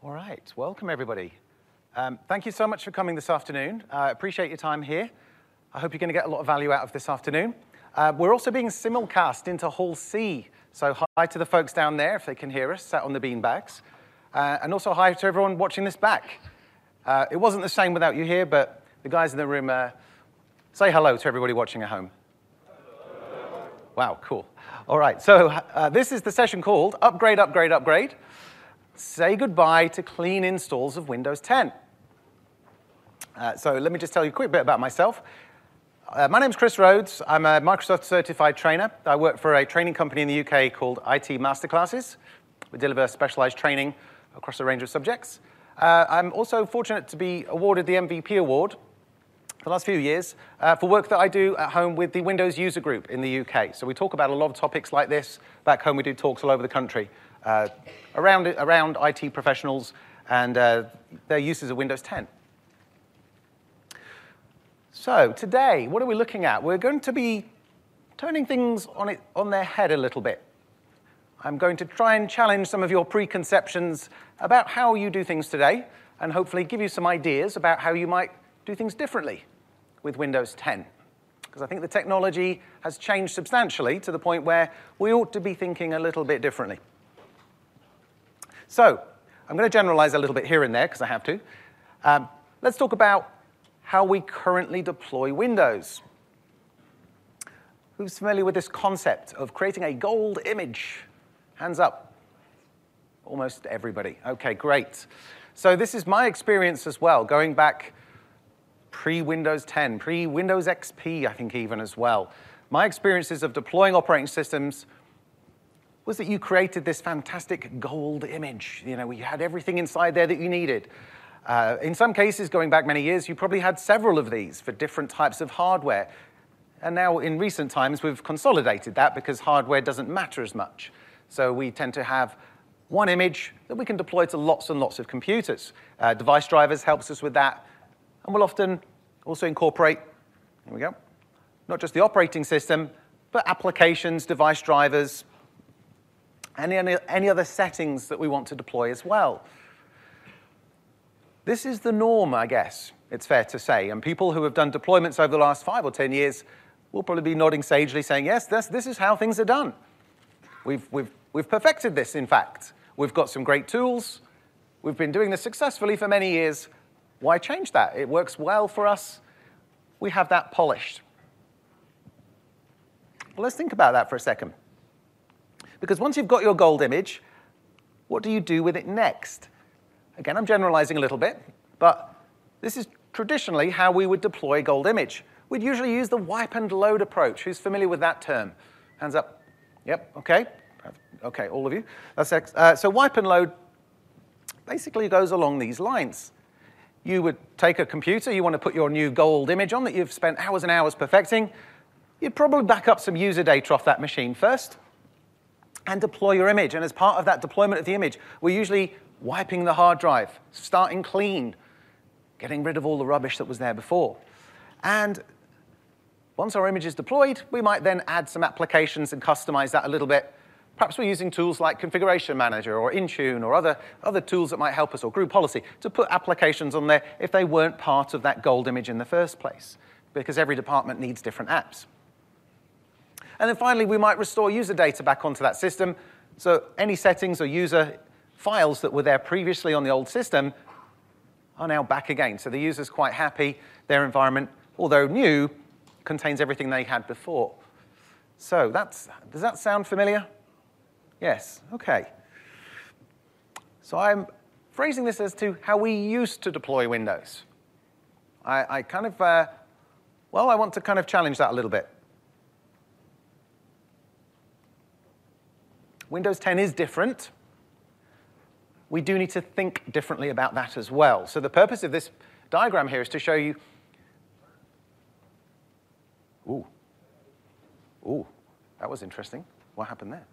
All right, welcome everybody. Thank you so much for coming this afternoon. I appreciate your time here. I hope you're going to get a lot of value out of this afternoon. We're also being simulcast into Hall C, so hi to the folks down there if they can hear us, sat on the beanbags. And also hi to everyone watching this back. It wasn't the same without you here, but the guys in the room, say hello to everybody watching at home. Wow, cool. All right, so this is the session called Upgrade, Upgrade, Upgrade. Say goodbye to clean installs of Windows 10. So let me just tell you a quick bit about myself. My name's Chris Rhodes. I'm a Microsoft certified trainer. I work for a training company in the UK called IT Masterclasses. We deliver specialized training across a range of subjects. I'm also fortunate to be awarded the MVP award the last few years for work that I do at home with the Windows user group in the UK. So we talk about a lot of topics like this. Back home, we do talks all over the country around IT professionals and their uses of Windows 10. So today, what are we looking at? We're going to be turning things on their head a little bit. I'm going to try and challenge some of your preconceptions about how you do things today and hopefully give you some ideas about how you might do things differently with Windows 10. Because I think the technology has changed substantially to the point where we ought to be thinking a little bit differently. So I'm going to generalize a little bit here and there because I have to. Let's talk about how we currently deploy Windows. Who's familiar with this concept of creating a gold image? Hands up. Almost everybody. OK, great. So this is my experience as well, going back pre-Windows 10, pre-Windows XP, I think even as well. My experiences of deploying operating systems was that you created this fantastic gold image. You know, you had everything inside there that you needed. In some cases, going back many years, you probably had several of these for different types of hardware. And now, in recent times, we've consolidated that because hardware doesn't matter as much. So we tend to have one image that we can deploy to lots and lots of computers. Device drivers helps us with that. And we'll often also incorporate, here we go, not just the operating system, but applications, device drivers, and any other settings that we want to deploy as well. This is the norm, I guess, it's fair to say. And people who have done deployments over the last 5 or 10 years will probably be nodding sagely, saying, yes, this is how things are done. We've perfected this, in fact. We've got some great tools. We've been doing this successfully for many years. Why change that? It works well for us. We have that polished. Well, let's think about that for a second. Because once you've got your gold image, what do you do with it next? Again, I'm generalizing a little bit, but this is traditionally how we would deploy a gold image. We'd usually use the wipe and load approach. Who's familiar with that term? Hands up. Yep, OK. OK, all of you. So wipe and load basically goes along these lines. You would take a computer, you want to put your new gold image on that you've spent hours and hours perfecting. You'd probably back up some user data off that machine first and deploy your image. And as part of that deployment of the image, we're usually wiping the hard drive, starting clean, getting rid of all the rubbish that was there before. And once our image is deployed, we might then add some applications and customize that a little bit. Perhaps we're using tools like Configuration Manager or Intune or other tools that might help us, or Group Policy, to put applications on there if they weren't part of that gold image in the first place, because every department needs different apps. And then finally, we might restore user data back onto that system. So any settings or user files that were there previously on the old system are now back again. So the user's quite happy. Their environment, although new, contains everything they had before. So does that sound familiar? Yes, OK. So I'm phrasing this as to how we used to deploy Windows. I want to kind of challenge that a little bit. Windows 10 is different. We do need to think differently about that as well. So the purpose of this diagram here is to show you. Ooh, that was interesting. What happened there?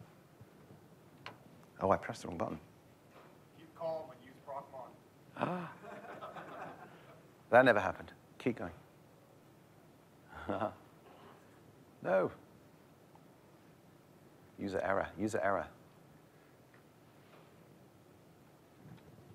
Oh, I pressed the wrong button. Keep calm and use Procmon. Ah. That never happened. Keep going. No. User error, user error.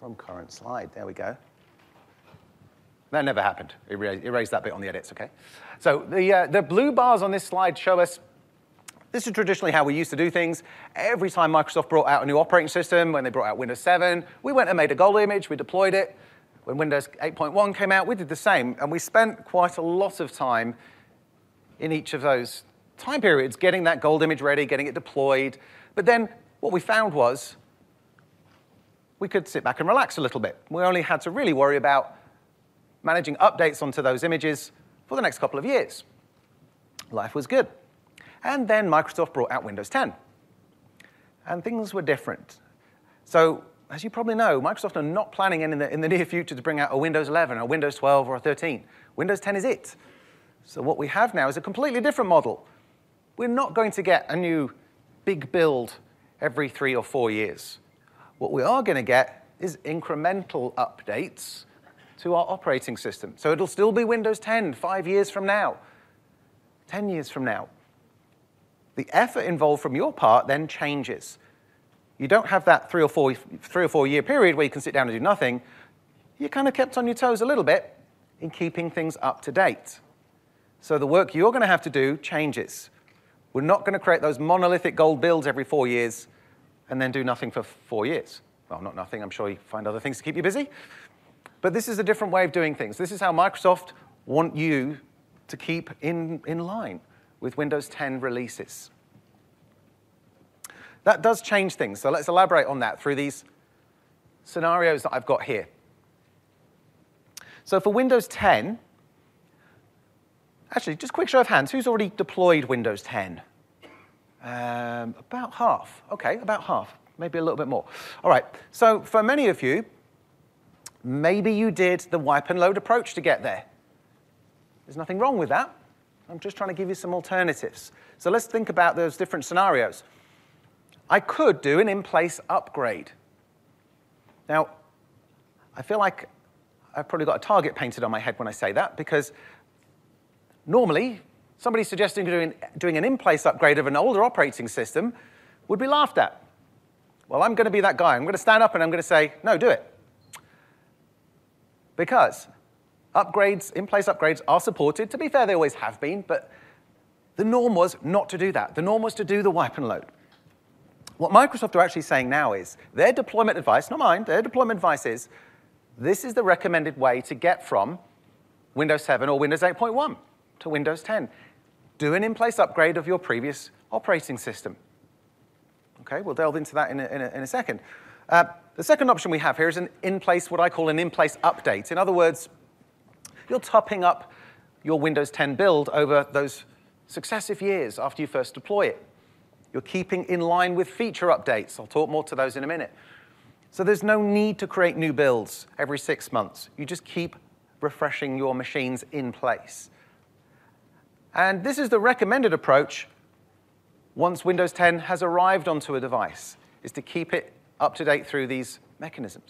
from current slide. There we go. That never happened. Erase that bit on the edits, OK? So the blue bars on this slide show us this is traditionally how we used to do things. Every time Microsoft brought out a new operating system, when they brought out Windows 7, we went and made a gold image, we deployed it. When Windows 8.1 came out, we did the same. And we spent quite a lot of time in each of those time periods getting that gold image ready, getting it deployed. But then what we found was we could sit back and relax a little bit. We only had to really worry about managing updates onto those images for the next couple of years. Life was good. And then Microsoft brought out Windows 10. And things were different. So as you probably know, Microsoft are not planning in the near future to bring out a Windows 11 or a Windows 12 or a 13. Windows 10 is it. So what we have now is a completely different model. We're not going to get a new big build every 3 or 4 years. What we are going to get is incremental updates to our operating system. So it'll still be Windows 10 5 years from now, 10 years from now. The effort involved from your part then changes. You don't have that 3 or 4 year period where you can sit down and do nothing. You're kind of kept on your toes a little bit in keeping things up to date. So the work you're going to have to do changes. We're not going to create those monolithic gold builds every 4 years and then do nothing for 4 years. Well, not nothing. I'm sure you find other things to keep you busy. But this is a different way of doing things. This is how Microsoft want you to keep in line with Windows 10 releases. That does change things, so let's elaborate on that through these scenarios that I've got here. So for Windows 10, actually, just a quick show of hands, who's already deployed Windows 10? About half. OK, about half, maybe a little bit more. All right, so for many of you, maybe you did the wipe and load approach to get there. There's nothing wrong with that. I'm just trying to give you some alternatives. So let's think about those different scenarios. I could do an in-place upgrade. Now, I feel like I've probably got a target painted on my head when I say that, because normally, somebody suggesting doing an in-place upgrade of an older operating system would be laughed at. Well, I'm going to be that guy. I'm going to stand up and I'm going to say, no, do it. Because upgrades, in-place upgrades are supported. To be fair, they always have been, but the norm was not to do that. The norm was to do the wipe and load. What Microsoft are actually saying now is their deployment advice, not mine, their deployment advice is this is the recommended way to get from Windows 7 or Windows 8.1 to Windows 10. Do an in-place upgrade of your previous operating system. OK, we'll delve into that in a second. The second option we have here is an in-place, what I call an in-place update. In other words, you're topping up your Windows 10 build over those successive years after you first deploy it. You're keeping in line with feature updates. I'll talk more to those in a minute. So there's no need to create new builds every 6 months. You just keep refreshing your machines in place. And this is the recommended approach once Windows 10 has arrived onto a device, is to keep it up to date through these mechanisms.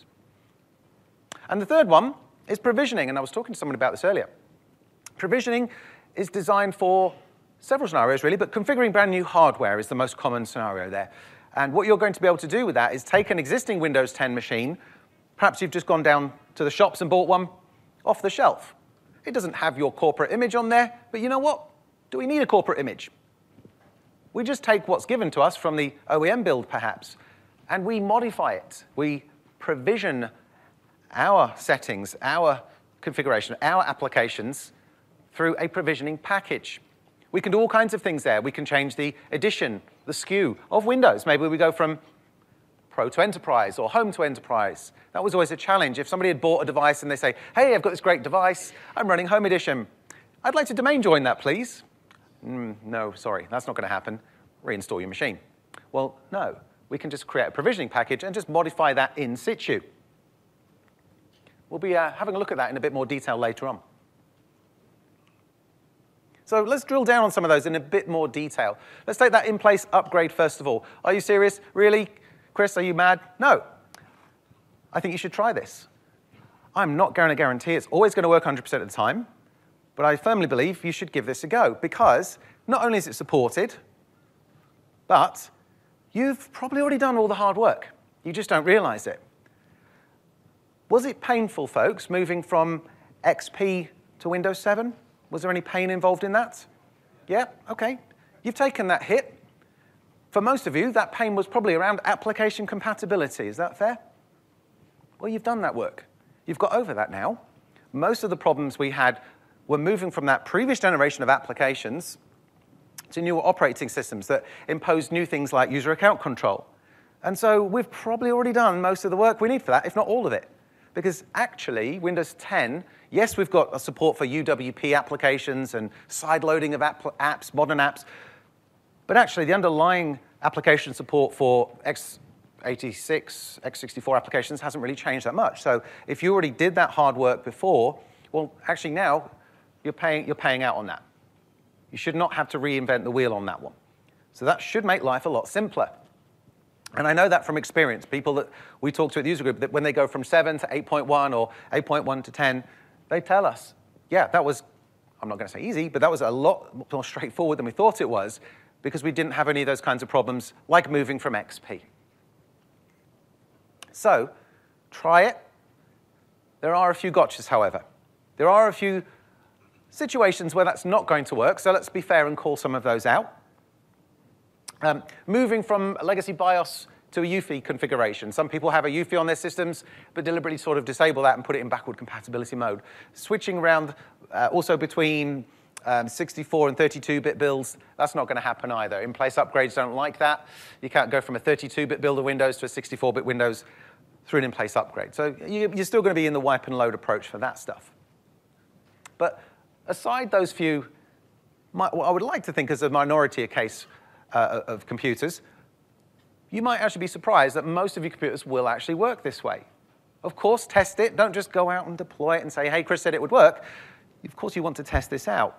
And the third one is provisioning, and I was talking to someone about this earlier. Provisioning is designed for several scenarios, really, but configuring brand new hardware is the most common scenario there. And what you're going to be able to do with that is take an existing Windows 10 machine. Perhaps you've just gone down to the shops and bought one off the shelf. It doesn't have your corporate image on there, but you know what? Do we need a corporate image? We just take what's given to us from the OEM build, perhaps, and we modify it. We provision our settings, our configuration, our applications through a provisioning package. We can do all kinds of things there. We can change the edition, the SKU of Windows. Maybe we go from Pro to Enterprise or Home to Enterprise. That was always a challenge. If somebody had bought a device and they say, hey, I've got this great device, I'm running Home Edition. I'd like to domain join that, please. No, sorry, that's not going to happen. Reinstall your machine. Well, no. We can just create a provisioning package and just modify that in situ. We'll be having a look at that in a bit more detail later on. So let's drill down on some of those in a bit more detail. Let's take that in-place upgrade first of all. Are you serious? Really? Chris, are you mad? No. I think you should try this. I'm not going to guarantee it's always going to work 100% of the time, but I firmly believe you should give this a go, because not only is it supported, but you've probably already done all the hard work. You just don't realize it. Was it painful, folks, moving from XP to Windows 7? Was there any pain involved in that? Yeah? OK. You've taken that hit. For most of you, that pain was probably around application compatibility. Is that fair? Well, you've done that work. You've got over that now. Most of the problems we had were moving from that previous generation of applications to newer operating systems that imposed new things like user account control. And so we've probably already done most of the work we need for that, if not all of it. Because actually, Windows 10, yes, we've got a support for UWP applications and side-loading of apps, modern apps. But actually, the underlying application support for x86, x64 applications hasn't really changed that much. So if you already did that hard work before, well, actually now you're paying out on that. You should not have to reinvent the wheel on that one. So that should make life a lot simpler. And I know that from experience. People that we talk to at the user group, that when they go from 7 to 8.1 or 8.1 to 10, they tell us, yeah, that was, I'm not going to say easy, but that was a lot more straightforward than we thought it was, because we didn't have any of those kinds of problems, like moving from XP. So try it. There are a few gotchas, however. There are a few situations where that's not going to work, so let's be fair and call some of those out. Moving from a legacy BIOS to a UEFI configuration. Some people have a UEFI on their systems, but deliberately sort of disable that and put it in backward compatibility mode. Switching around also between 64 and 32-bit builds, that's not going to happen either. In-place upgrades don't like that. You can't go from a 32-bit build of Windows to a 64-bit Windows through an in-place upgrade. So you're still going to be in the wipe and load approach for that stuff. But aside those few, what I would like to think is a minority case of computers, you might actually be surprised that most of your computers will actually work this way. Of course, test it. Don't just go out and deploy it and say, hey, Chris said it would work. Of course, you want to test this out.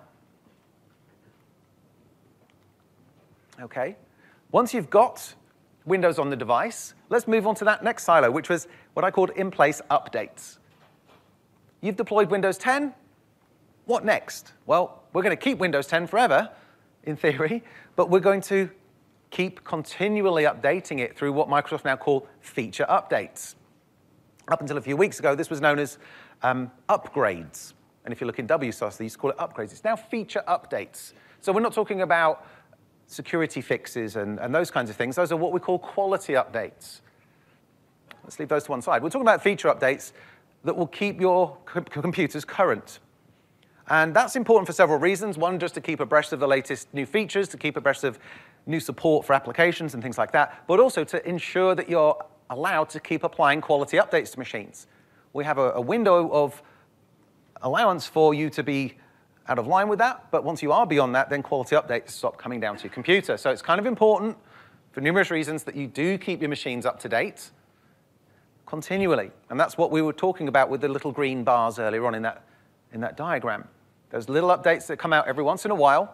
OK. Once you've got Windows on the device, let's move on to that next silo, which was what I called in-place updates. You've deployed Windows 10. What next? Well, we're going to keep Windows 10 forever, in theory, but we're going to keep continually updating it through what Microsoft now call feature updates. Up until a few weeks ago, this was known as upgrades. And if you look in WSOS, they used to call it upgrades. It's now feature updates. So we're not talking about security fixes and those kinds of things. Those are what we call quality updates. Let's leave those to one side. We're talking about feature updates that will keep your computers current. And that's important for several reasons. One, just to keep abreast of the latest new features, to keep abreast of new support for applications and things like that, but also to ensure that you're allowed to keep applying quality updates to machines. We have a window of allowance for you to be out of line with that, but once you are beyond that, then quality updates stop coming down to your computer. So it's kind of important, for numerous reasons, that you do keep your machines up to date continually. And that's what we were talking about with the little green bars earlier on in that diagram. Those little updates that come out every once in a while,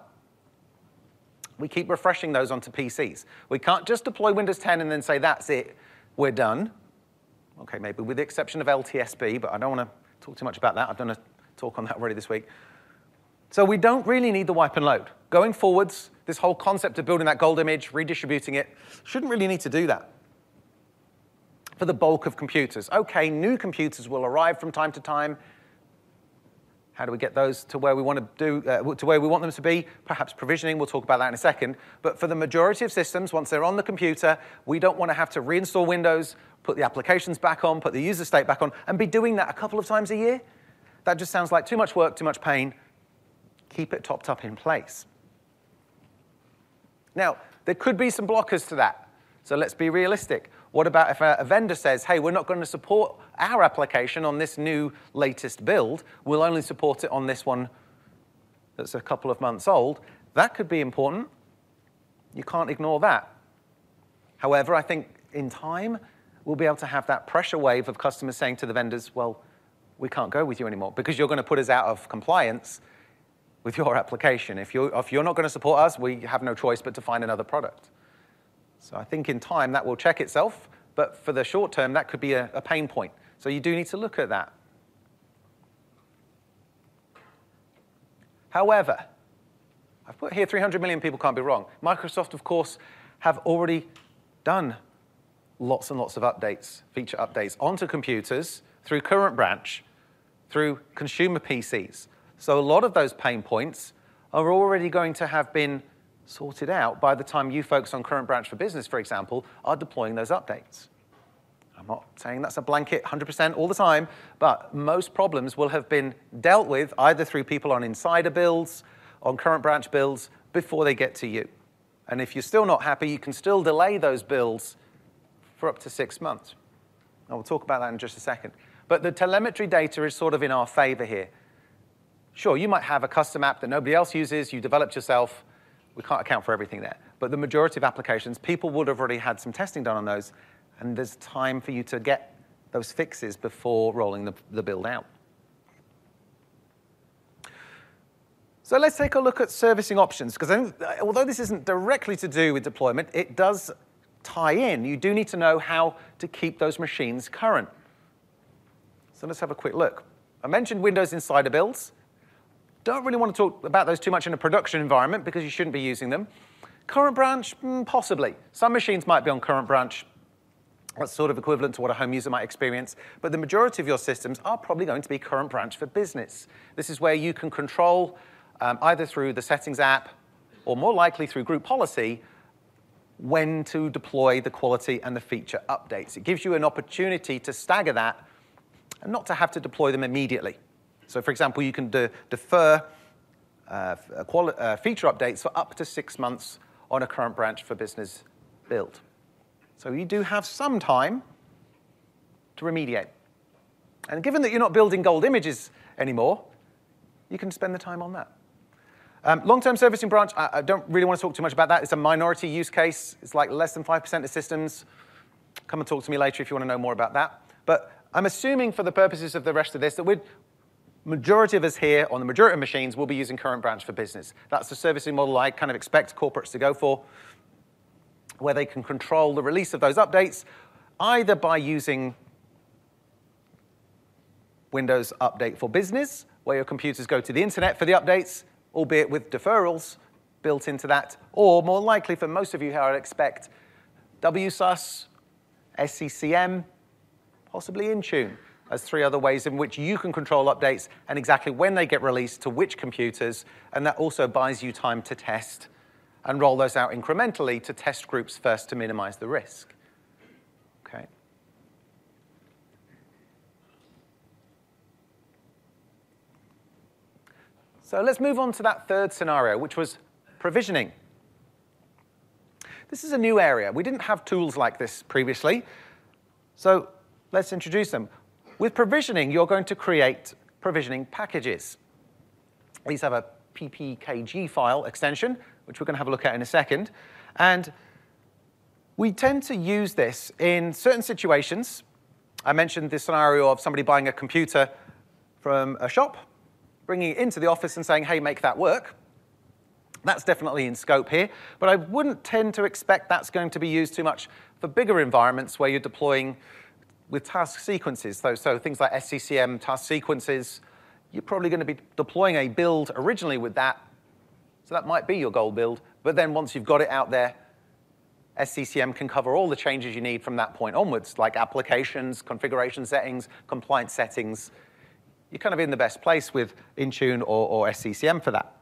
we keep refreshing those onto PCs. We can't just deploy Windows 10 and then say, that's it, we're done. OK, maybe with the exception of LTSB, but I don't want to talk too much about that. I've done a talk on that already this week. So we don't really need the wipe and load. Going forwards, this whole concept of building that gold image, redistributing it, shouldn't really need to do that for the bulk of computers. OK, new computers will arrive from time to time. How do we get those to where we want to where we want them to be? Perhaps provisioning. We'll talk about that in a second. But for the majority of systems, once they're on the computer, we don't want to have to reinstall Windows, put the applications back on, put the user state back on, and be doing that a couple of times a year. That just sounds like too much work, too much pain. Keep it topped up in place. Now, there could be some blockers to that. So let's be realistic. What about if a vendor says, hey, we're not going to support our application on this new latest build. We'll only support it on this one that's a couple of months old. That could be important. You can't ignore that. However, I think in time, we'll be able to have that pressure wave of customers saying to the vendors, well, we can't go with you anymore because you're going to put us out of compliance with your application. If you're not going to support us, we have no choice but to find another product. So I think in time, that will check itself. But for the short term, that could be a pain point. So you do need to look at that. However, I've put here 300 million people can't be wrong. Microsoft, of course, have already done lots and lots of updates, feature updates onto computers through Current Branch, through consumer PCs. So a lot of those pain points are already going to have been sorted out by the time you folks on Current Branch for Business, for example, are deploying those updates. I'm not saying that's a blanket 100% all the time, but most problems will have been dealt with either through people on insider builds, on Current Branch builds, before they get to you. And if you're still not happy, you can still delay those builds for up to 6 months. I will talk about that in just a second. But the telemetry data is sort of in our favor here. Sure, you might have a custom app that nobody else uses, you developed yourself. We can't account for everything there. But the majority of applications, people would have already had some testing done on those, and there's time for you to get those fixes before rolling the build out. So let's take a look at servicing options, because although this isn't directly to do with deployment, it does tie in. You do need to know how to keep those machines current. So let's have a quick look. I mentioned Windows Insider builds. Don't really want to talk about those too much in a production environment because you shouldn't be using them. Current Branch, possibly. Some machines might be on Current Branch. That's sort of equivalent to what a home user might experience. But the majority of your systems are probably going to be Current Branch for Business. This is where you can control, either through the Settings app or more likely through group policy, when to deploy the quality and the feature updates. It gives you an opportunity to stagger that and not to have to deploy them immediately. So, for example, you can defer feature updates for up to 6 months on a Current Branch for Business build. So you do have some time to remediate. And given that you're not building gold images anymore, you can spend the time on that. Long-term servicing branch, I don't really want to talk too much about that. It's a minority use case. It's like less than 5% of systems. Come and talk to me later if you want to know more about that. But I'm assuming for the purposes of the rest of this that majority of us here on the majority of machines will be using Current Branch for Business. That's the servicing model I kind of expect corporates to go for, where they can control the release of those updates, either by using Windows Update for Business, where your computers go to the internet for the updates, albeit with deferrals built into that, or more likely for most of you here, I'd expect WSUS, SCCM, possibly Intune, as 3 other ways in which you can control updates and exactly when they get released to which computers, and that also buys you time to test and roll those out incrementally to test groups first to minimize the risk. Okay. So let's move on to that third scenario, which was provisioning. This is a new area. We didn't have tools like this previously, so let's introduce them. With provisioning, you're going to create provisioning packages. These have a ppkg file extension, which we're going to have a look at in a second. And we tend to use this in certain situations. I mentioned this scenario of somebody buying a computer from a shop, bringing it into the office and saying, hey, make that work. That's definitely in scope here. But I wouldn't tend to expect that's going to be used too much for bigger environments where you're deploying with task sequences. So things like SCCM task sequences, you're probably going to be deploying a build originally with that. So that might be your gold build. But then once you've got it out there, SCCM can cover all the changes you need from that point onwards, like applications, configuration settings, compliance settings. You're kind of in the best place with Intune or SCCM for that.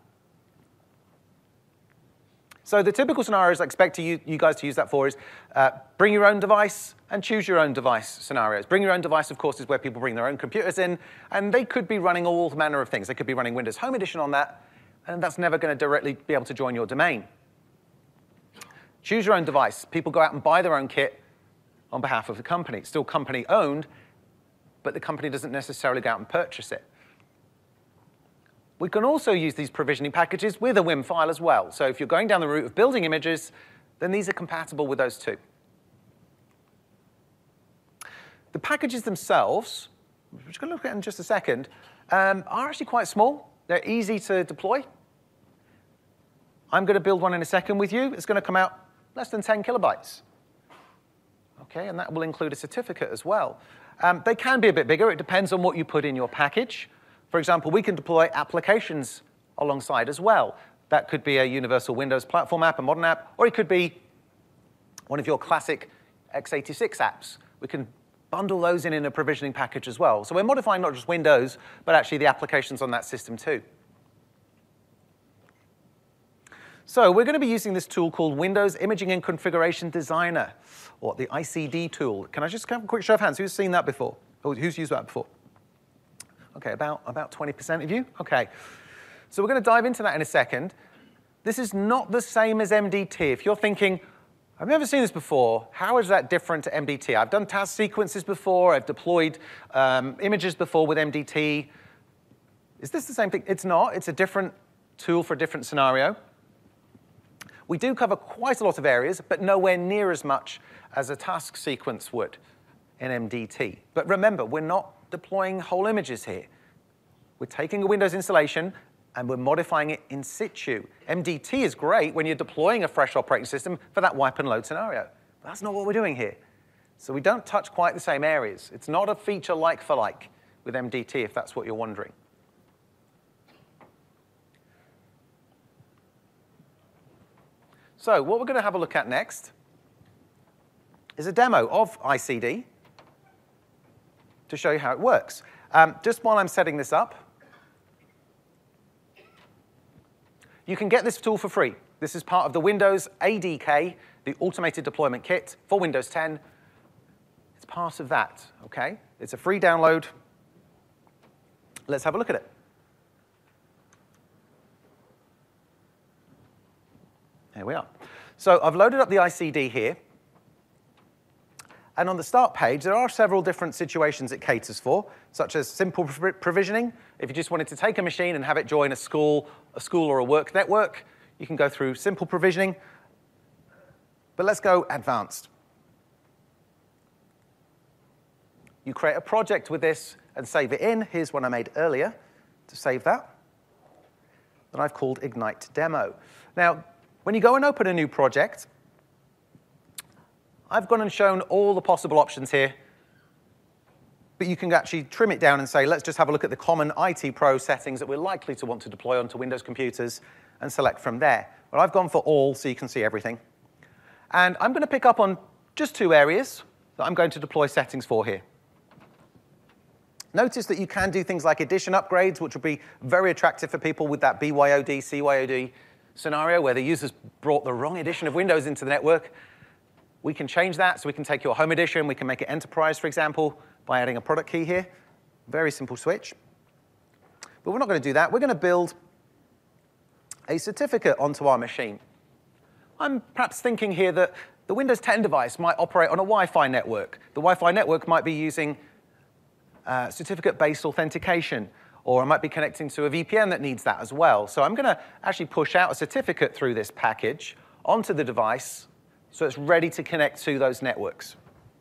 So the typical scenarios I expect you guys to use that for is bring your own device and choose your own device scenarios. Bring your own device, of course, is where people bring their own computers in, and they could be running all manner of things. They could be running Windows Home Edition on that, and that's never going to directly be able to join your domain. Choose your own device. People go out and buy their own kit on behalf of the company. It's still company-owned, but the company doesn't necessarily go out and purchase it. We can also use these provisioning packages with a WIM file as well. So if you're going down the route of building images, then these are compatible with those too. The packages themselves, which we're going to look at in just a second, are actually quite small. They're easy to deploy. I'm going to build one in a second with you. It's going to come out less than 10 kilobytes. Okay, and that will include a certificate as well. They can be a bit bigger. It depends on what you put in your package. For example, we can deploy applications alongside as well. That could be a universal Windows platform app, a modern app, or it could be one of your classic x86 apps. We can bundle those in a provisioning package as well. So we're modifying not just Windows, but actually the applications on that system too. So we're going to be using this tool called Windows Imaging and Configuration Designer, or the ICD tool. Can I just have a quick show of hands? Who's seen that before? Or who's used that before? OK, about 20% of you? OK. So we're going to dive into that in a second. This is not the same as MDT. If you're thinking, I've never seen this before, how is that different to MDT? I've done task sequences before. I've deployed images before with MDT. Is this the same thing? It's not. It's a different tool for a different scenario. We do cover quite a lot of areas, but nowhere near as much as a task sequence would in MDT. But remember, we're not deploying whole images here. We're taking a Windows installation, and we're modifying it in situ. MDT is great when you're deploying a fresh operating system for that wipe and load scenario. But that's not what we're doing here. So we don't touch quite the same areas. It's not a feature like for like with MDT, if that's what you're wondering. So what we're going to have a look at next is a demo of ICD to show you how it works. Just while I'm setting this up, you can get this tool for free. This is part of the Windows ADK, the Automated Deployment Kit for Windows 10. It's part of that, OK? It's a free download. Let's have a look at it. Here we are. So I've loaded up the ICD here. And on the start page, there are several different situations it caters for, such as simple provisioning. If you just wanted to take a machine and have it join a school or a work network, you can go through simple provisioning. But let's go advanced. You create a project with this and save it in. Here's one I made earlier to save that I've called Ignite Demo. Now, when you go and open a new project, I've gone and shown all the possible options here. But you can actually trim it down and say, let's just have a look at the common IT Pro settings that we're likely to want to deploy onto Windows computers and select from there. Well, I've gone for all, so you can see everything. And I'm going to pick up on just two areas that I'm going to deploy settings for here. Notice that you can do things like edition upgrades, which will be very attractive for people with that BYOD, CYOD scenario where the user's brought the wrong edition of Windows into the network. We can change that, so we can take your home edition, we can make it enterprise, for example, by adding a product key here. Very simple switch. But we're not going to do that. We're going to build a certificate onto our machine. I'm perhaps thinking here that the Windows 10 device might operate on a Wi-Fi network. The Wi-Fi network might be using certificate-based authentication, or I might be connecting to a VPN that needs that as well. So I'm going to actually push out a certificate through this package onto the device so it's ready to connect to those networks.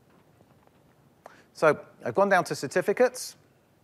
So I've gone down to certificates.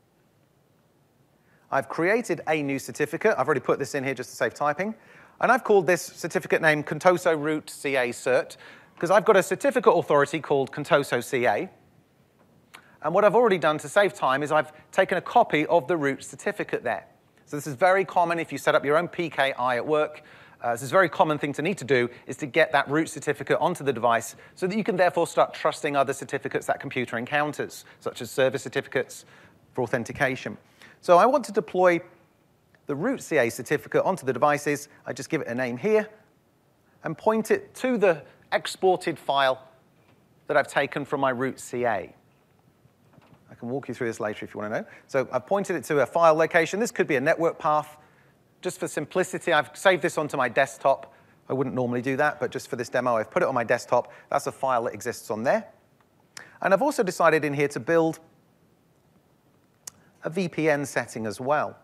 I've created a new certificate. I've already put this in here just to save typing. And I've called this certificate name Contoso Root CA Cert, because I've got a certificate authority called Contoso CA. And what I've already done to save time is I've taken a copy of the root certificate there. So this is very common if you set up your own PKI at work. This is a very common thing to need to do, is to get that root certificate onto the device so that you can therefore start trusting other certificates that computer encounters, such as service certificates for authentication. So I want to deploy the root CA certificate onto the devices. I just give it a name here and point it to the exported file that I've taken from my root CA. I can walk you through this later if you want to know. So I've pointed it to a file location. This could be a network path. Just for simplicity, I've saved this onto my desktop. I wouldn't normally do that, but just for this demo, I've put it on my desktop. That's a file that exists on there. And I've also decided in here to build a VPN setting as well.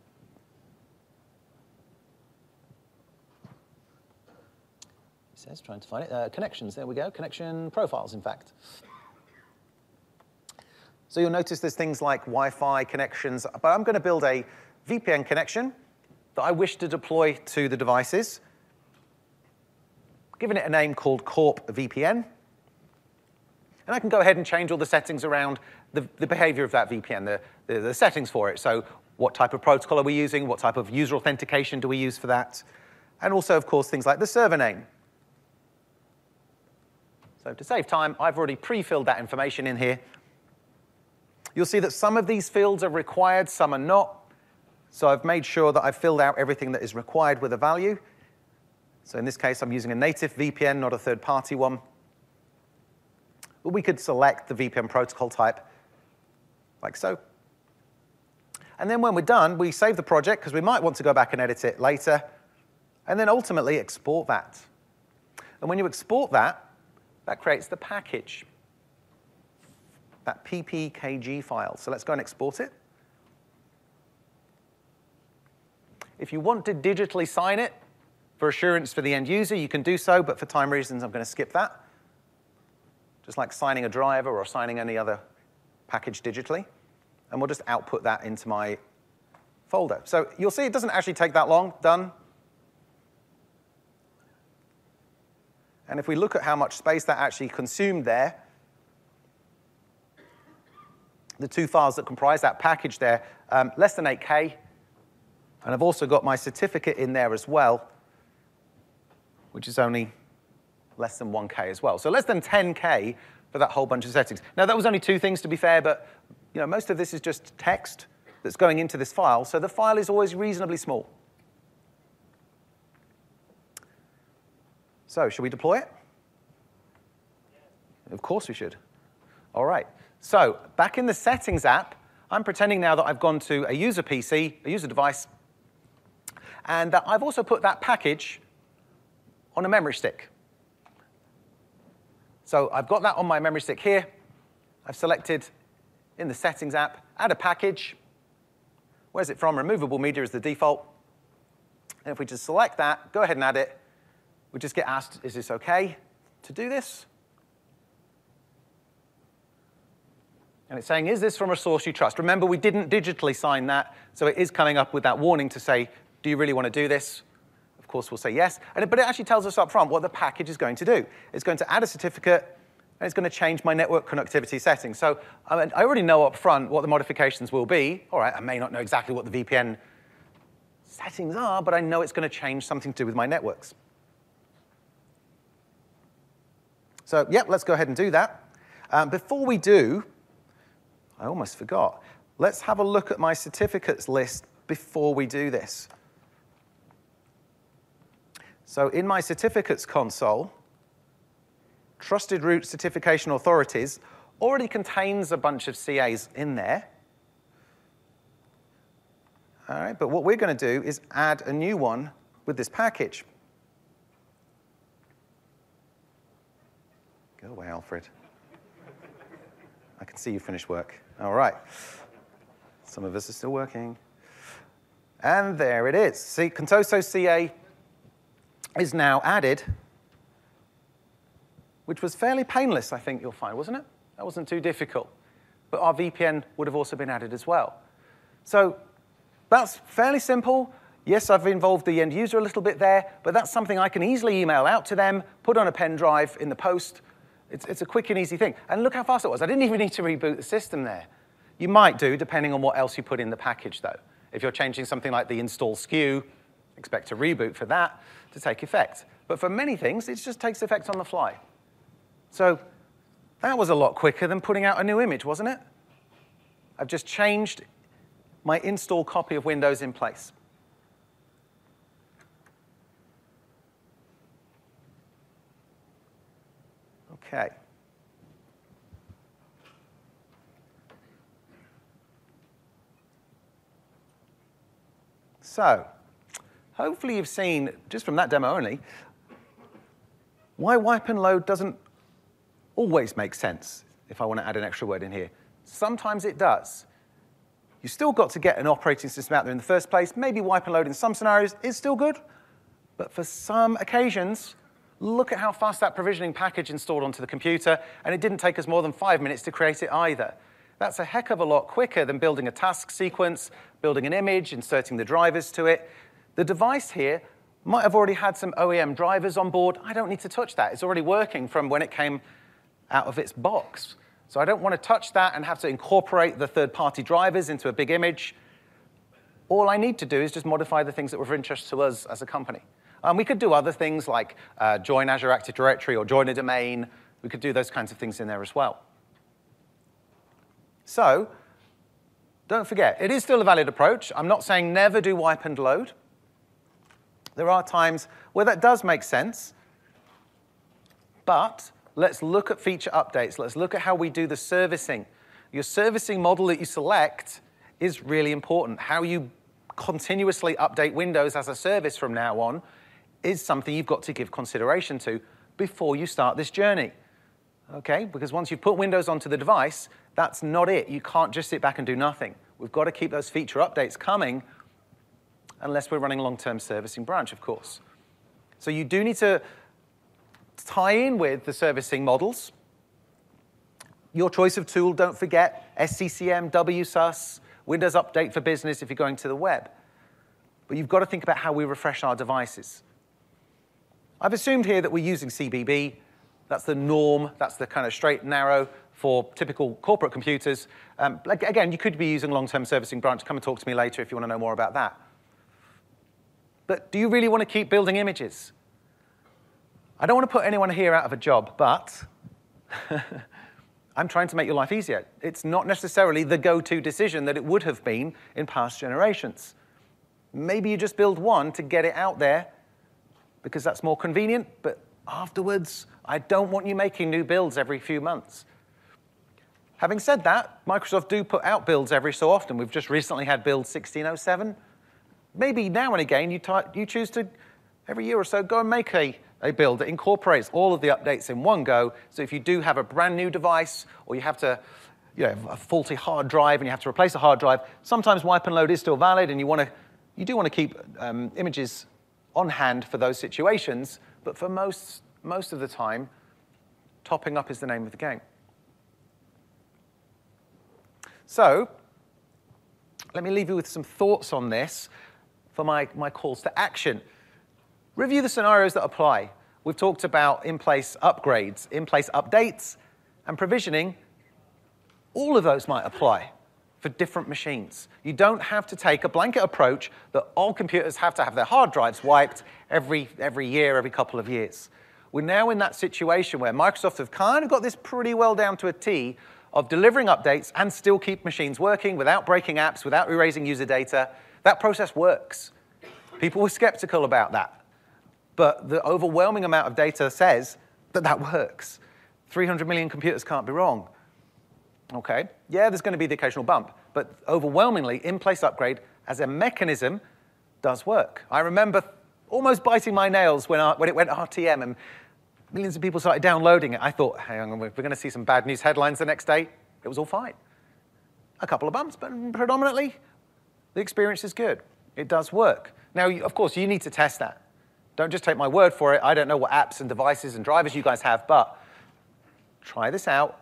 It says, trying to find it. Connections, there we go. Connection profiles, in fact. So you'll notice there's things like Wi-Fi connections, but I'm going to build a VPN connection that I wish to deploy to the devices, giving it a name called Corp VPN. And I can go ahead and change all the settings around the behavior of that VPN, the settings for it. So what type of protocol are we using? What type of user authentication do we use for that? And also, of course, things like the server name. So to save time, I've already pre-filled that information in here. You'll see that some of these fields are required, some are not. So I've made sure that I've filled out everything that is required with a value. So in this case, I'm using a native VPN, not a third-party one. But we could select the VPN protocol type, like so. And then when we're done, we save the project, because we might want to go back and edit it later, and then ultimately export that. And when you export that, that creates the package, that PPKG file. So let's go and export it. If you want to digitally sign it for assurance for the end user, you can do so, but for time reasons, I'm going to skip that. Just like signing a driver or signing any other package digitally. And we'll just output that into my folder. So you'll see it doesn't actually take that long. Done. And if we look at how much space that actually consumed there, the two files that comprise that package there, less than 8K. And I've also got my certificate in there as well, which is only less than 1K as well. So less than 10K for that whole bunch of settings. Now, that was only two things, to be fair, but most of this is just text that's going into this file, so the file is always reasonably small. So should we deploy it? Of course we should. All right. So back in the Settings app, I'm pretending now that I've gone to a user PC, a user device, and that I've also put that package on a memory stick. So I've got that on my memory stick here. I've selected in the Settings app, add a package. Where's it from? Removable media is the default. And if we just select that, go ahead and add it, we just get asked, is this OK to do this? And it's saying, is this from a source you trust? Remember, we didn't digitally sign that, so it is coming up with that warning to say, do you really want to do this? Of course, we'll say yes. But it actually tells us up front what the package is going to do. It's going to add a certificate, and it's going to change my network connectivity settings. So I already know up front what the modifications will be. All right, I may not know exactly what the VPN settings are, but I know it's going to change something to do with my networks. So, yep, let's go ahead and do that. Before we do, I almost forgot. Let's have a look at my certificates list before we do this. So in my certificates console, Trusted Root Certification Authorities already contains a bunch of CAs in there. All right, but what we're going to do is add a new one with this package. Go away, Alfred. I can see you finished work. All right. Some of us are still working. And there it is. See, Contoso CA is now added, which was fairly painless, I think you'll find, wasn't it? That wasn't too difficult. But our VPN would have also been added as well. So that's fairly simple. Yes, I've involved the end user a little bit there, but that's something I can easily email out to them, put on a pen drive in the post. It's a quick and easy thing. And look how fast it was. I didn't even need to reboot the system there. You might do, depending on what else you put in the package, though. If you're changing something like the install SKU, expect a reboot for that to take effect. But for many things, it just takes effect on the fly. So that was a lot quicker than putting out a new image, wasn't it? I've just changed my install copy of Windows in place. OK. So hopefully you've seen, just from that demo only, why wipe and load doesn't always make sense if I want to add an extra word in here. Sometimes it does. You've still got to get an operating system out there in the first place. Maybe wipe and load in some scenarios is still good. But for some occasions, look at how fast that provisioning package installed onto the computer, and it didn't take us more than 5 minutes to create it either. That's a heck of a lot quicker than building a task sequence, building an image, inserting the drivers to it. The device here might have already had some OEM drivers on board. I don't need to touch that. It's already working from when it came out of its box. So I don't want to touch that and have to incorporate the third-party drivers into a big image. All I need to do is just modify the things that were of interest to us as a company. We could do other things like join Azure Active Directory or join a domain. We could do those kinds of things in there as well. So don't forget, it is still a valid approach. I'm not saying never do wipe and load. There are times where that does make sense. But let's look at feature updates. Let's look at how we do the servicing. Your servicing model that you select is really important. How you continuously update Windows as a service from now on is something you've got to give consideration to before you start this journey. Okay? Because once you've put Windows onto the device, that's not it. You can't just sit back and do nothing. We've got to keep those feature updates coming unless we're running a long-term servicing branch, of course. So you do need to tie in with the servicing models. Your choice of tool, don't forget, SCCM, WSUS, Windows Update for Business if you're going to the web. But you've got to think about how we refresh our devices. I've assumed here that we're using CBB. That's the norm. That's the kind of straight and narrow for typical corporate computers. Again, you could be using long-term servicing branch. Come and talk to me later if you want to know more about that. But do you really want to keep building images? I don't want to put anyone here out of a job, but I'm trying to make your life easier. It's not necessarily the go-to decision that it would have been in past generations. Maybe you just build one to get it out there because that's more convenient, but afterwards, I don't want you making new builds every few months. Having said that, Microsoft do put out builds every so often. We've just recently had build 1607. Maybe now and again you choose to, every year or so, go and make a build that incorporates all of the updates in one go. So if you do have a brand new device or you have to, a faulty hard drive and you have to replace a hard drive, sometimes wipe and load is still valid and you do want to keep images on hand for those situations. But for most of the time, topping up is the name of the game. So let me leave you with some thoughts on this for my calls to action. Review the scenarios that apply. We've talked about in-place upgrades, in-place updates, and provisioning. All of those might apply for different machines. You don't have to take a blanket approach that all computers have to have their hard drives wiped every year, every couple of years. We're now in that situation where Microsoft have kind of got this pretty well down to a T of delivering updates and still keep machines working without breaking apps, without erasing user data. That process works. People were skeptical about that. But the overwhelming amount of data says that that works. 300 million computers can't be wrong. Okay, yeah, there's going to be the occasional bump, but overwhelmingly, in-place upgrade as a mechanism does work. I remember almost biting my nails when it went RTM and millions of people started downloading it. I thought, hang on, we're going to see some bad news headlines the next day. It was all fine. A couple of bumps, but predominantly, the experience is good. It does work. Now, of course, you need to test that. Don't just take my word for it. I don't know what apps and devices and drivers you guys have, but try this out.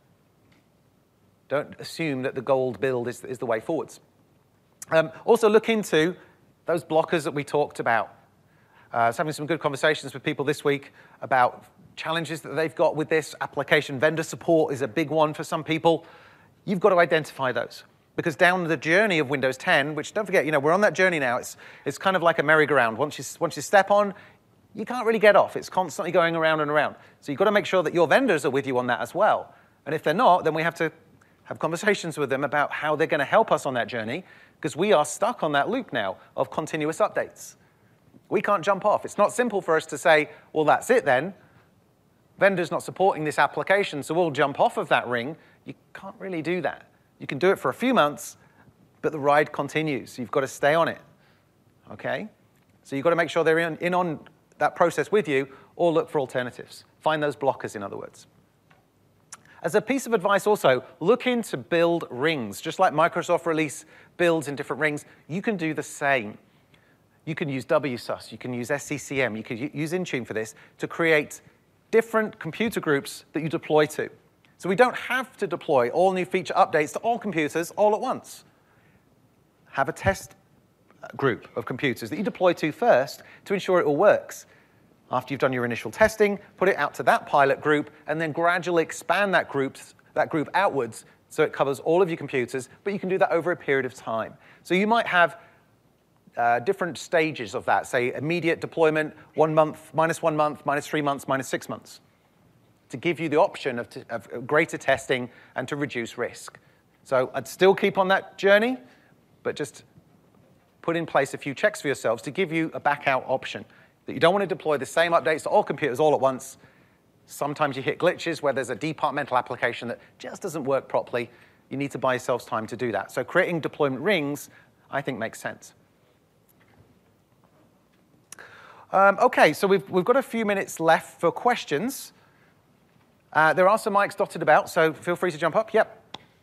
Don't assume that the gold build is the way forwards. Also, look into those blockers that we talked about. I was having some good conversations with people this week about challenges that they've got with this. Application vendor support is a big one for some people. You've got to identify those. Because down the journey of Windows 10, which don't forget, we're on that journey now. It's kind of like a merry-go-round. Once you step on, you can't really get off. It's constantly going around and around. So you've got to make sure that your vendors are with you on that as well. And if they're not, then we have to have conversations with them about how they're going to help us on that journey, because we are stuck on that loop now of continuous updates. We can't jump off. It's not simple for us to say, well, that's it then. Vendor's not supporting this application, so we'll jump off of that ring. You can't really do that. You can do it for a few months, but the ride continues. You've got to stay on it, okay? So you've got to make sure they're in on that process with you, or look for alternatives. Find those blockers, in other words. As a piece of advice also, look into build rings. Just like Microsoft release builds in different rings, you can do the same. You can use WSUS, you can use SCCM, you can use Intune for this to create different computer groups that you deploy to. So we don't have to deploy all new feature updates to all computers all at once. Have a test group of computers that you deploy to first to ensure it all works. After you've done your initial testing, put it out to that pilot group, and then gradually expand that group outwards so it covers all of your computers, but you can do that over a period of time. So you might have different stages of that, say immediate deployment, 1 month, -1 month, -3 months, -6 months, to give you the option of greater testing and to reduce risk. So I'd still keep on that journey, but just put in place a few checks for yourselves to give you a back-out option. That you don't want to deploy the same updates to all computers all at once. Sometimes you hit glitches where there's a departmental application that just doesn't work properly. You need to buy yourselves time to do that. So creating deployment rings, I think, makes sense. OK, so we've got a few minutes left for questions. There are some mics dotted about, so feel free to jump up. Yep.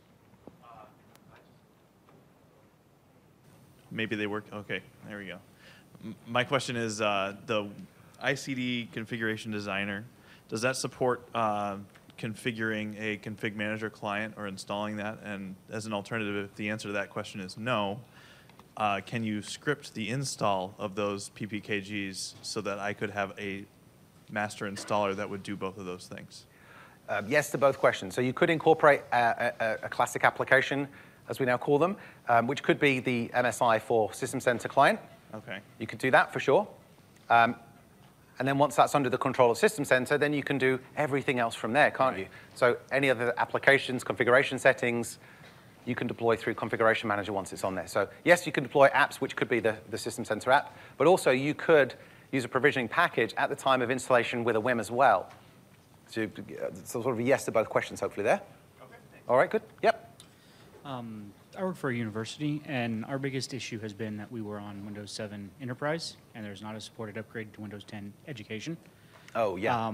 Maybe they work. OK, there we go. My question is, the ICD configuration designer, does that support configuring a config manager client or installing that? And as an alternative, if the answer to that question is no, can you script the install of those PPKGs so that I could have a master installer that would do both of those things? Yes to both questions. So you could incorporate a classic application, as we now call them, which could be the MSI for System Center client. OK. You could do that for sure. And then once that's under the control of System Center, then you can do everything else from there, can't you? So any other applications, configuration settings, you can deploy through Configuration Manager once it's on there. So yes, you can deploy apps, which could be the System Center app, but also you could use a provisioning package at the time of installation with a WIM as well. So sort of a yes to both questions, hopefully there. Okay. All right, good. Yep. I work for a university, and our biggest issue has been that we were on Windows 7 Enterprise, and there's not a supported upgrade to Windows 10 Education. Oh, yeah.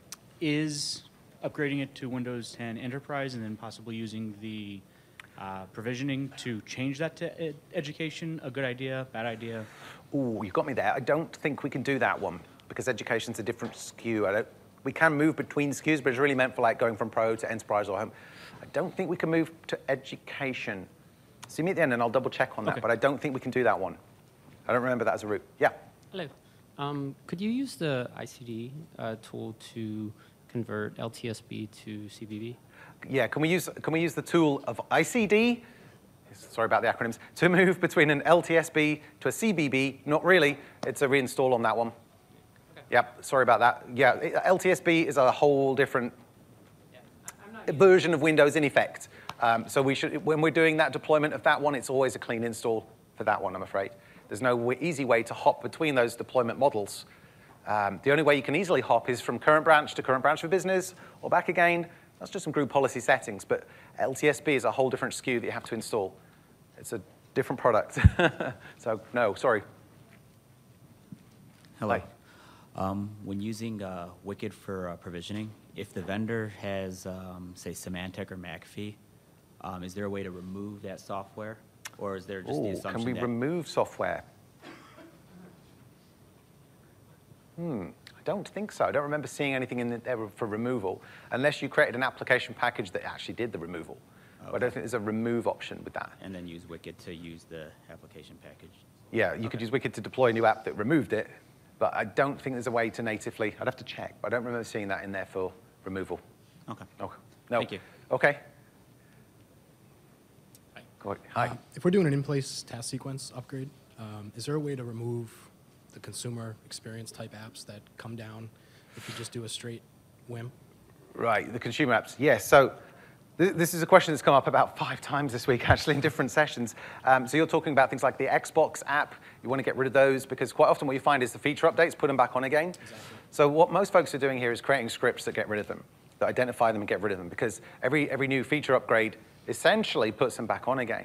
Is upgrading it to Windows 10 Enterprise and then possibly using the provisioning to change that to Education a good idea, bad idea? Ooh, you've got me there. I don't think we can do that one because Education's a different SKU. We can move between SKUs, but it's really meant for like going from Pro to Enterprise or Home. I don't think we can move to Education. See me at the end, and I'll double check on that. Okay. But I don't think we can do that one. I don't remember that as a route. Yeah. Hello. Could you use the ICD tool to convert LTSB to CBB? Yeah. Can we use the tool of ICD? Sorry about the acronyms. To move between an LTSB to a CBB? Not really. It's a reinstall on that one. Okay. Yep. Sorry about that. Yeah. LTSB is a whole different version of Windows in effect. So we should, when we're doing that deployment of that one, it's always a clean install for that one, I'm afraid. There's no easy way to hop between those deployment models. The only way you can easily hop is from current branch to current branch for business or back again. That's just some group policy settings. But LTSB is a whole different SKU that you have to install. It's a different product. So no, sorry. Hello. Hi. When using Wicked for provisioning, if the vendor has, say, Symantec or McAfee, is there a way to remove that software? Or is there just the assumption can we that... remove software? I don't think so. I don't remember seeing anything in there for removal, unless you created an application package that actually did the removal. Okay. But I don't think there's a remove option with that. And then use Wicked to use the application package? Yeah, you could use Wicked to deploy a new app that removed it, but I don't think there's a way to natively. I'd have to check, but I don't remember seeing that in there for removal. Okay. Okay. No. Thank you. Okay. Hi. Go ahead. Hi. If we're doing an in-place task sequence upgrade, is there a way to remove the consumer experience type apps that come down if you just do a straight WIM? Right, the consumer apps. Yes, so this is a question that's come up about 5 times this week, actually, in different sessions. So you're talking about things like the Xbox app. You want to get rid of those because quite often what you find is the feature updates, put them back on again. Exactly. So what most folks are doing here is creating scripts that get rid of them, that identify them and get rid of them, because every new feature upgrade essentially puts them back on again.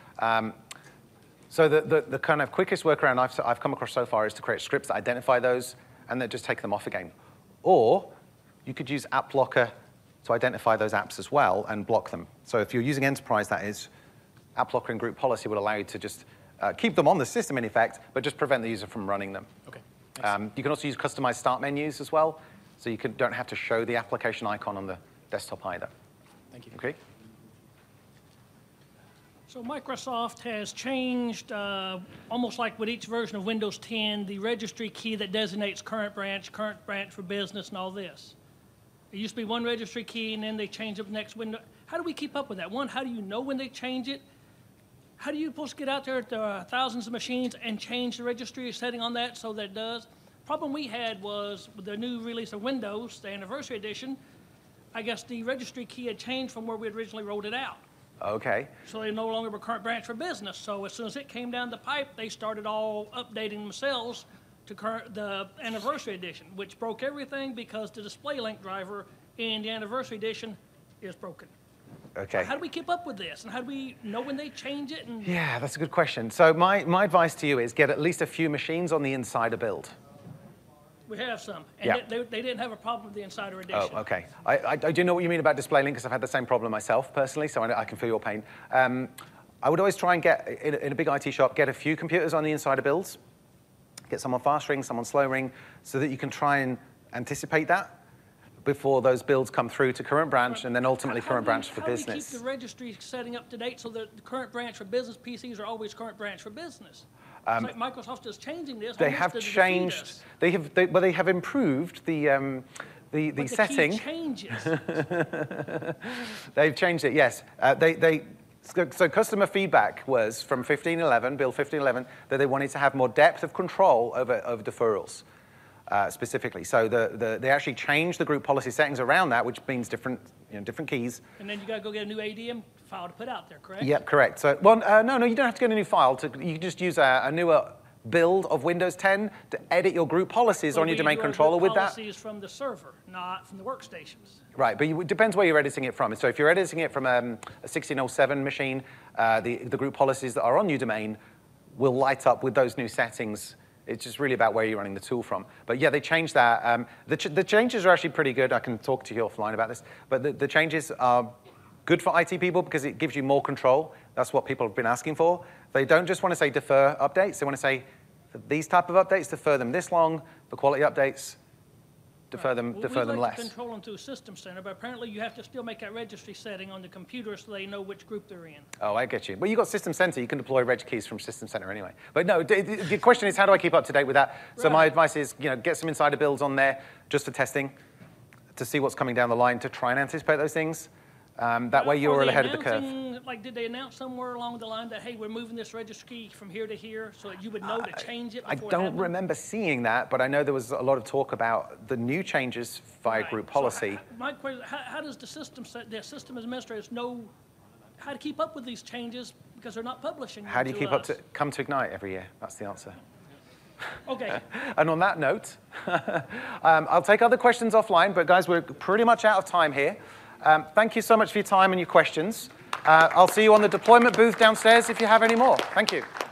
So the kind of quickest workaround I've come across so far is to create scripts that identify those and then just take them off again. Or you could use App Blocker to identify those apps as well and block them. So if you're using Enterprise, that is, App Blocker and Group Policy will allow you to just keep them on the system, in effect, but just prevent the user from running them. Okay. You can also use customized start menus as well, so you don't have to show the application icon on the desktop either. Thank you. Okay? So Microsoft has changed, almost like with each version of Windows 10, the registry key that designates current branch for business, and all this. It used to be one registry key, and then they change up the next window. How do we keep up with that? One, how do you know when they change it? How do you supposed to get out there at thousands of machines and change the registry setting on that so that it does? Problem we had was with the new release of Windows, the Anniversary Edition, I guess the registry key had changed from where we had originally rolled it out. Okay. So they no longer were current branch for business. So as soon as it came down the pipe, they started all updating themselves to the anniversary edition, which broke everything because the display link driver in the anniversary edition is broken. Okay. How do we keep up with this? And how do we know when they change it? And Yeah, that's a good question. So my advice to you is get at least a few machines on the Insider build. we have some. And Yeah. they didn't have a problem with the Insider edition. Oh, okay. I do know what you mean about display link because I've had the same problem myself personally, so I can feel your pain. I would always try and get, in a big IT shop, get a few computers on the Insider builds, get some on fast ring, some on slow ring, so that you can try and anticipate that before those builds come through to current branch and then ultimately current branch for business. How do we keep the registry setting up to date so that the current branch for business PCs are always current branch for business? It's like Microsoft is changing this. They almost have to defeat changed. us. They have improved the But setting. The key changes. They've changed it. Yes. So customer feedback was from 1511, Build 1511, that they wanted to have more depth of control over deferrals. Specifically, so they actually changed the group policy settings around that, which means different keys. And then you got to go get a new ADM file to put out there, correct? Yep, correct. So, well, no, you don't have to get a new file. You can just use a newer build of Windows 10 to edit your group policies on your domain controller with that. Policies from the server, not from the workstations. Right, but it depends where you're editing it from. So if you're editing it from a 1607 machine, the group policies that are on your domain will light up with those new settings. It's just really about where you're running the tool from. But yeah, they changed that. The changes are actually pretty good. I can talk to you offline about this. But the changes are good for IT people because it gives you more control. That's what people have been asking for. They don't just want to say defer updates. They want to say, for these type of updates, defer them this long. For quality updates, defer them Well, we like less. to control them through System Center, but apparently you have to still make that registry setting on the computer so they know which group they're in. Oh, I get you. Well, you've got System Center. You can deploy reg keys from System Center anyway. But no, the question is, how do I keep up to date with that? So my Right. advice is, get some Insider builds on there just for testing, to see what's coming down the line, to try and anticipate those things. That way you're Are they ahead of the curve. announcing, like, did they announce somewhere along the line that, hey, we're moving this registry from here to here so that you would know to change it I before it don't happened? remember seeing that, but I know there was a lot of talk about the new changes via Right. group So policy. my question, how does the system administrators know how to keep up with these changes because they're not publishing How do you them keep up us? to come to Ignite every year? That's the answer. Okay. And on that note, I'll take other questions offline, but guys, we're pretty much out of time here. Thank you so much for your time and your questions. I'll see you on the deployment booth downstairs if you have any more. Thank you.